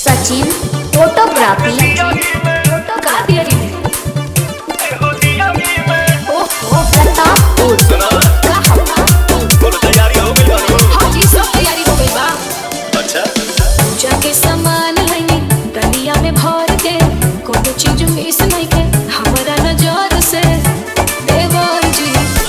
Sachin photography सामान लइनी डलिया में भर के कोनो चीज मिस नहीं के हमरा नजर से देवर जी।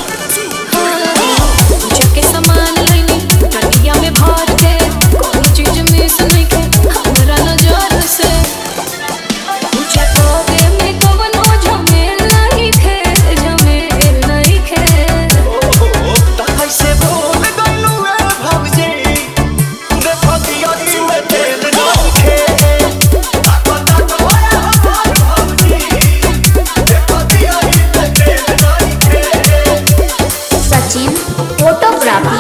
पूजा के सामान लइनी डलिया में भर के कोनो चीज मिस नहीं के हमरा नजर से। पूजा करे में कोनो झमेल नहीं थे, झमेल नहीं थे। कैसे भूल गइलू ए भौजी देखो दियारी में तेल नहीं खे ताको भौजी देखो दियारी में तेल नहीं खे। सचिन फोटोग्राफी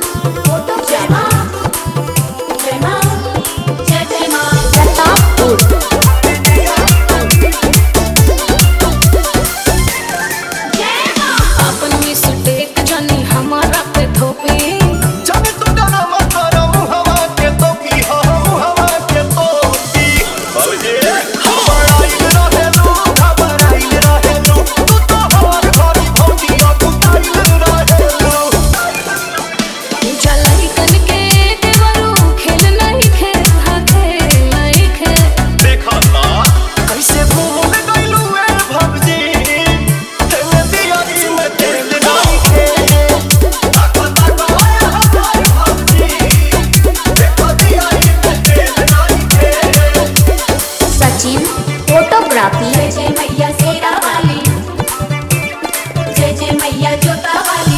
अपन में सुटेक जानी हमारा पे थोपी। जाने तू डरा मत करो हवा के तो की हवा के तो की भौजी घबराइल रहेलू तू तो हमार घरी भौजी अकुताइल रहेलू। जलाई कन के देवरू खेल नहीं खे, हाँ खेल नहीं खे। देखा ना कैसे भूल गइलू ए भौजी तेल दियारी में तेल नहीं खे ताको हमार भौजी देखो दियारी में तेल नहीं खे। सचिन फोटोग्राफी जय मैया शेरा वाली, जय मैया जोता वाली।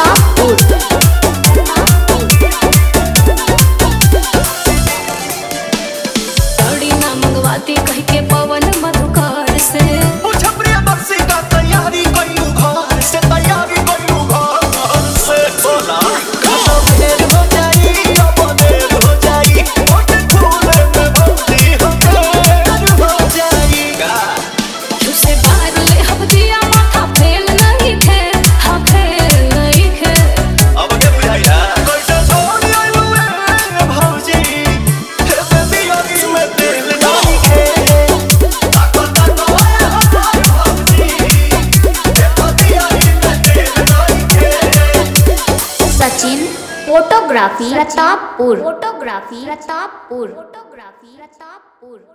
साड़ी ना मंगवाती कह के पवन मधुकर से। पूछ प्रियदर्शी का तैयारी कइलू घर से तैयारी कइलू घर से बोला कब देर हो जाई अब देर हो जाई ओट फूले में भौजी हो देर हो जाएगा। उसे बाहर ले हम दिया माथा फेल नहीं थे, हाँ फेल नहीं थे। अब के बुझाइला कैसे छोड़ आइलू ए भौजी हे दियारी में तेल नहीं खे ताको हमार भौजी देखो दियारी में तेल नहीं खे। सचिन फोटोग्राफी प्रतापपुर।